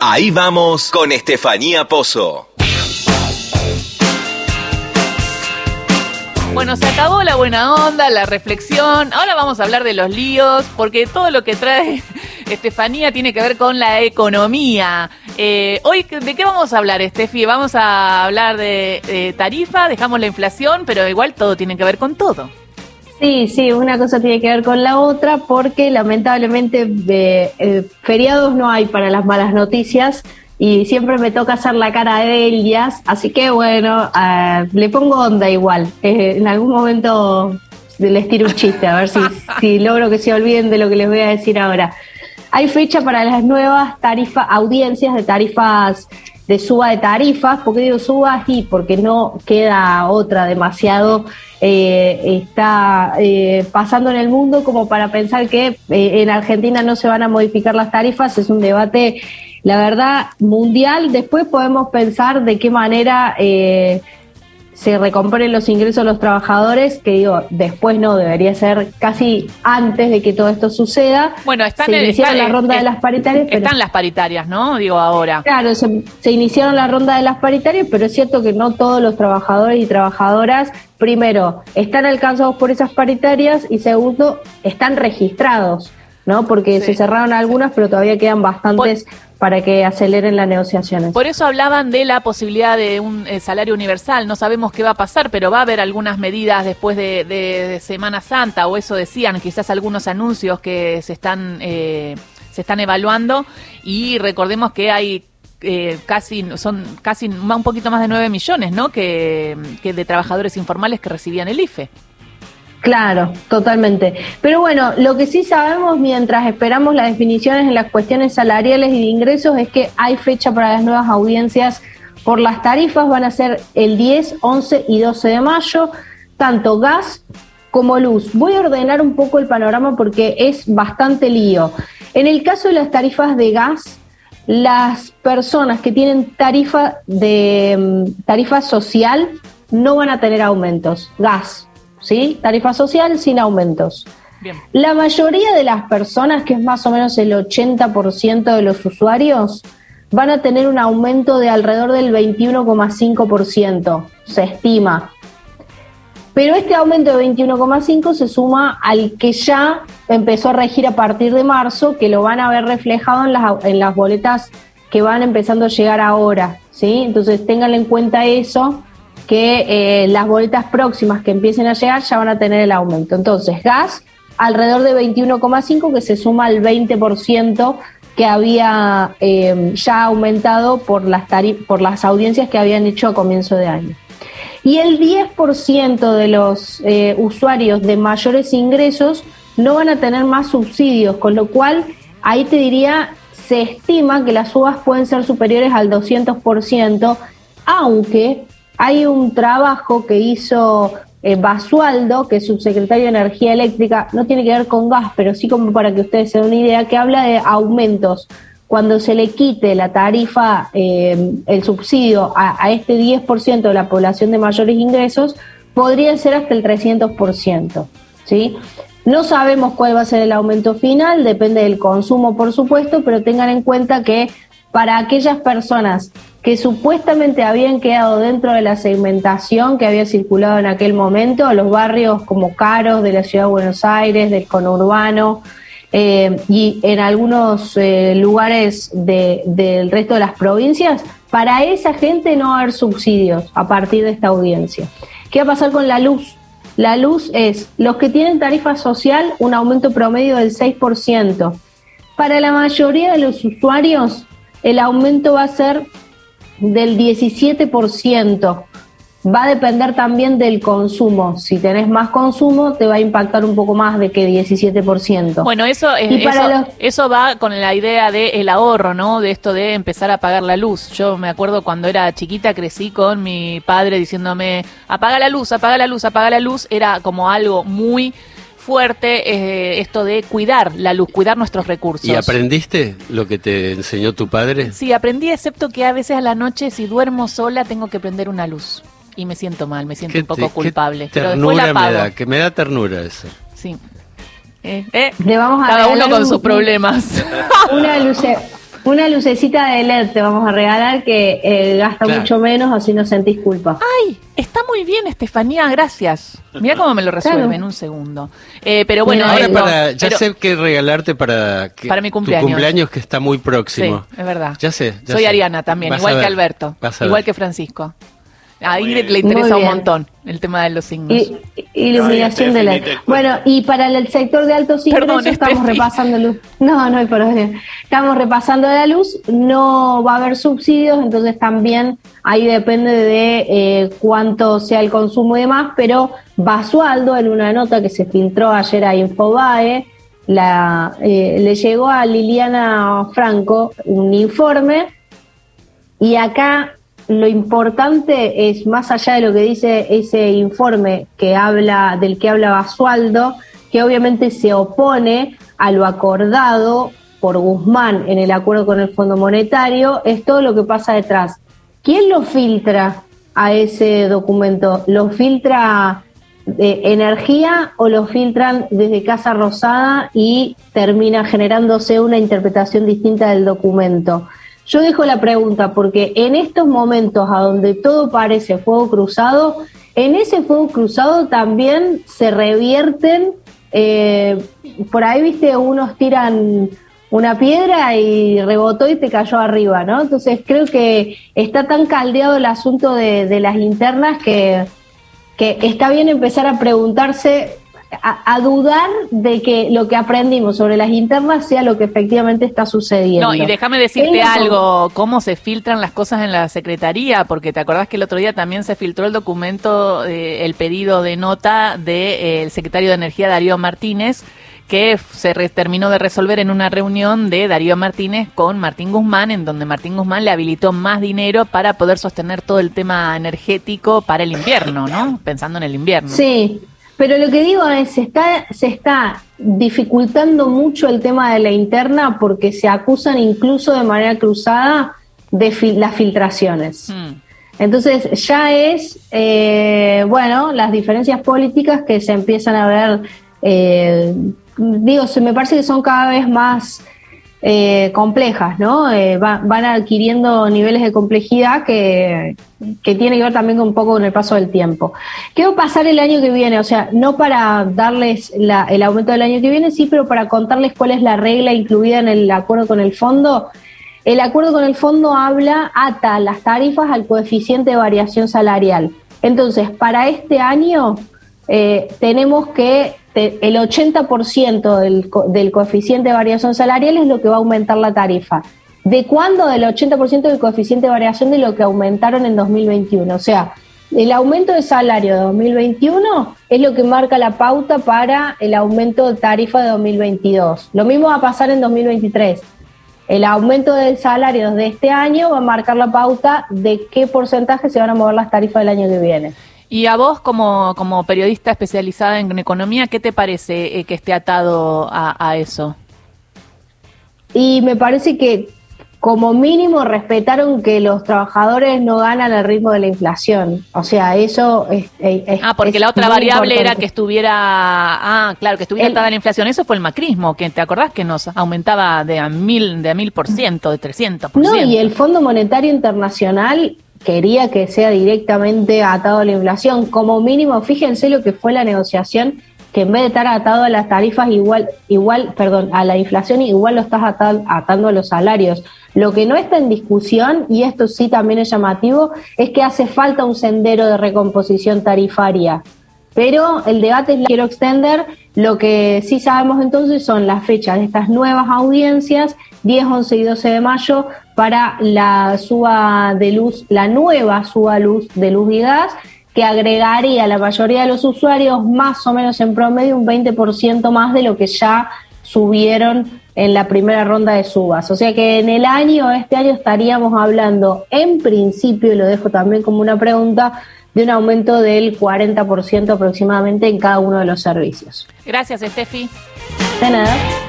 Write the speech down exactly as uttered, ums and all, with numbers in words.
Ahí vamos con Estefanía Pozo. Bueno, se acabó la buena onda, la reflexión. Ahora vamos a hablar de los líos, porque todo lo que trae Estefanía tiene que ver con la economía. Eh, hoy, ¿de qué vamos a hablar, Estefi? Vamos a hablar de, de tarifa, dejamos la inflación, pero igual todo tiene que ver con todo. Sí, sí, una cosa tiene que ver con la otra, porque lamentablemente de, eh, feriados no hay para las malas noticias. Y siempre me toca hacer la cara de ellas, así que bueno, uh, le pongo onda igual. Eh, en algún momento les tiro un chiste, a ver si, si logro que se olviden de lo que les voy a decir ahora. Hay fecha para las nuevas tarifas, audiencias de tarifas, de suba de tarifas. ¿Por qué digo suba? Y porque no queda otra demasiado, eh, está eh, pasando en el mundo como para pensar que eh, en Argentina no se van a modificar las tarifas. Es un debate, la verdad, mundial. Después podemos pensar de qué manera eh, se recomponen los ingresos de los trabajadores, que digo, después no, debería ser casi antes de que todo esto suceda. Bueno, están se en, iniciaron están, la ronda es, de las paritarias. Están pero, las paritarias, ¿no? Digo, ahora. Claro, se, se iniciaron la ronda de las paritarias, pero es cierto que no todos los trabajadores y trabajadoras, primero, están alcanzados por esas paritarias y segundo, están registrados, ¿no? Porque sí, se cerraron algunas, pero todavía quedan bastantes por, para que aceleren las negociaciones. Por eso hablaban de la posibilidad de un eh, salario universal. No sabemos qué va a pasar, pero va a haber algunas medidas después de, de, de Semana Santa, o eso decían, quizás algunos anuncios que se están eh, se están evaluando. Y recordemos que hay eh, casi son casi un poquito más de nueve millones, ¿no? Que, que de trabajadores informales que recibían el I F E. Claro, totalmente. Pero bueno, lo que sí sabemos mientras esperamos las definiciones en las cuestiones salariales y de ingresos es que hay fecha para las nuevas audiencias por las tarifas. Van a ser el diez, once y doce de mayo, tanto gas como luz. Voy a ordenar un poco el panorama porque es bastante lío. En el caso de las tarifas de gas, las personas que tienen tarifa de tarifa social no van a tener aumentos. Gas, ¿sí? Tarifa social sin aumentos. Bien. La mayoría de las personas, que es más o menos el ochenta por ciento de los usuarios, van a tener un aumento de alrededor del veintiuno coma cinco por ciento, se estima. Pero este aumento de veintiuno coma cinco por ciento se suma al que ya empezó a regir a partir de marzo, que lo van a ver reflejado en las, en las boletas que van empezando a llegar ahora, ¿sí? Entonces tengan en cuenta eso, que eh, las boletas próximas que empiecen a llegar ya van a tener el aumento. Entonces, gas, alrededor de veintiuno coma cinco, que se suma al veinte por ciento que había eh, ya aumentado por las, tarif- por las audiencias que habían hecho a comienzo de año. Y el diez por ciento de los eh, usuarios de mayores ingresos no van a tener más subsidios, con lo cual ahí te diría, se estima que las subas pueden ser superiores al doscientos por ciento, aunque hay un trabajo que hizo eh, Basualdo, que es subsecretario de Energía Eléctrica, no tiene que ver con gas, pero sí como para que ustedes se den una idea, que habla de aumentos. Cuando se le quite la tarifa, eh, el subsidio a, a este diez por ciento de la población de mayores ingresos, podría ser hasta el trescientos por ciento, ¿sí? No sabemos cuál va a ser el aumento final, depende del consumo, por supuesto, pero tengan en cuenta que para aquellas personas que supuestamente habían quedado dentro de la segmentación que había circulado en aquel momento, los barrios como caros de la Ciudad de Buenos Aires, del conurbano, eh, y en algunos eh, lugares de, del resto de las provincias, para esa gente no va a haber subsidios a partir de esta audiencia. ¿Qué va a pasar con la luz? La luz es, los que tienen tarifa social, un aumento promedio del seis por ciento. Para la mayoría de los usuarios, el aumento va a ser del diecisiete por ciento. Va a depender también del consumo. Si tenés más consumo, te va a impactar un poco más de que diecisiete por ciento. Bueno, eso es, eso, los... eso va con la idea del ahorro, ¿no? De esto de empezar a apagar la luz. Yo me acuerdo cuando era chiquita, crecí con mi padre diciéndome, apaga la luz, apaga la luz, apaga la luz. Era como algo muy fuerte, eh, esto de cuidar la luz, cuidar nuestros recursos. ¿Y aprendiste lo que te enseñó tu padre? Sí, aprendí, excepto que a veces a la noche, si duermo sola, tengo que prender una luz. Y me siento mal, me siento un poco te, culpable. Qué pero ternura después la me da, que me da ternura eso. Sí. Eh, eh, Le vamos a cada uno con un, sus problemas. Una, luce, Una lucecita de L E D te vamos a regalar que eh, gasta Claro. mucho menos, así no sentís culpa. Ay, está muy bien, Estefanía, gracias. Mira cómo me lo resuelve Claro. en un segundo. Eh, pero bueno, Mira, Ahora esto, para, ya pero- sé qué regalarte para, que, Para mi cumpleaños. tu cumpleaños que está muy Sí, próximo. es verdad. Ya sé. ya Soy sé. Ariana también, Vas a igual que ver, Alberto, vas a igual ver. que Francisco. A Muy Ingrid bien. le interesa Muy un bien. montón el tema de los signos. Y, iluminación Ay, de Estefi, L E ni D. te cuento. Bueno, y para el sector de altos ingresos Perdón, estamos Estefi. repasando luz. No, no hay problema. Estamos repasando la luz, no va a haber subsidios, entonces también ahí depende de eh, cuánto sea el consumo y demás, pero Basualdo, en una nota que se filtró ayer a Infobae, la, eh, le llegó a Liliana Franco un informe y acá lo importante es, más allá de lo que dice ese informe que habla, del que habla Basualdo, que obviamente se opone a lo acordado por Guzmán en el acuerdo con el Fondo Monetario, es todo lo que pasa detrás. ¿Quién lo filtra a ese documento? ¿Lo filtra eh, Energía o lo filtran desde Casa Rosada y termina generándose una interpretación distinta del documento? Yo dejo la pregunta porque en estos momentos a donde todo parece fuego cruzado, en ese fuego cruzado también se revierten, eh, por ahí viste, unos tiran una piedra y rebotó y te cayó arriba, ¿no? Entonces creo que está tan caldeado el asunto de, de las internas que, que está bien empezar a preguntarse, a, a dudar de que lo que aprendimos sobre las internas sea lo que efectivamente está sucediendo. No, y déjame decirte Tengo- algo, cómo se filtran las cosas en la Secretaría, porque te acordás que el otro día también se filtró el documento, eh, el pedido de nota del secretario de Energía, Darío Martínez, que se re- terminó de resolver en una reunión de Darío Martínez con Martín Guzmán, en donde Martín Guzmán le habilitó más dinero para poder sostener todo el tema energético para el invierno, ¿no? Pensando en el invierno. Sí, pero lo que digo es, se está, se está dificultando mucho el tema de la interna porque se acusan incluso de manera cruzada de fil- las filtraciones. Mm. Entonces ya es, eh, bueno, las diferencias políticas que se empiezan a ver, eh, digo, se me parece que son cada vez más eh, complejas, ¿no? Eh, va- van adquiriendo niveles de complejidad que, que tiene que ver también con un poco con el paso del tiempo. ¿Qué va a pasar el año que viene? O sea, no para darles la- el aumento del año que viene, sí, pero para contarles cuál es la regla incluida en el acuerdo con el fondo. El acuerdo con el fondo habla, ata las tarifas al coeficiente de variación salarial. Entonces, para este año eh, tenemos que te- el ochenta por ciento del, co- del coeficiente de variación salarial es lo que va a aumentar la tarifa. ¿De cuándo? Del ochenta por ciento del coeficiente de variación de lo que aumentaron en dos mil veintiuno. O sea, el aumento de salario de dos mil veintiuno es lo que marca la pauta para el aumento de tarifa de dos mil veintidós. Lo mismo va a pasar en dos mil veintitrés. El aumento del salario de este año va a marcar la pauta de qué porcentaje se van a mover las tarifas del año que viene. Y a vos, como, como periodista especializada en economía, ¿qué te parece eh, que esté atado a, a eso? Y me parece que como mínimo respetaron que los trabajadores no ganan al ritmo de la inflación. O sea, eso es... es Ah, porque es la otra muy variable era importante. que estuviera, ah, claro, que estuviera El- atada a la inflación. Eso fue el macrismo, que te acordás que nos aumentaba de a mil, de a mil por ciento, de trescientos por ciento. No, y el Fondo Monetario Internacional quería que sea directamente atado a la inflación. Como mínimo, fíjense lo que fue la negociación, que en vez de estar atado a las tarifas, igual, igual, perdón, a la inflación, igual lo estás ata- atando a los salarios. Lo que no está en discusión, y esto sí también es llamativo, es que hace falta un sendero de recomposición tarifaria. Pero el debate es, quiero extender, lo que sí sabemos entonces son las fechas de estas nuevas audiencias, diez, once y doce de mayo, para la suba de luz, la nueva suba luz de luz y gas, que agregaría a la mayoría de los usuarios más o menos en promedio un veinte por ciento más de lo que ya subieron en la primera ronda de subas. O sea que en el año, este año estaríamos hablando, en principio, y lo dejo también como una pregunta, de un aumento del cuarenta por ciento aproximadamente en cada uno de los servicios. Gracias, Estefi. De nada.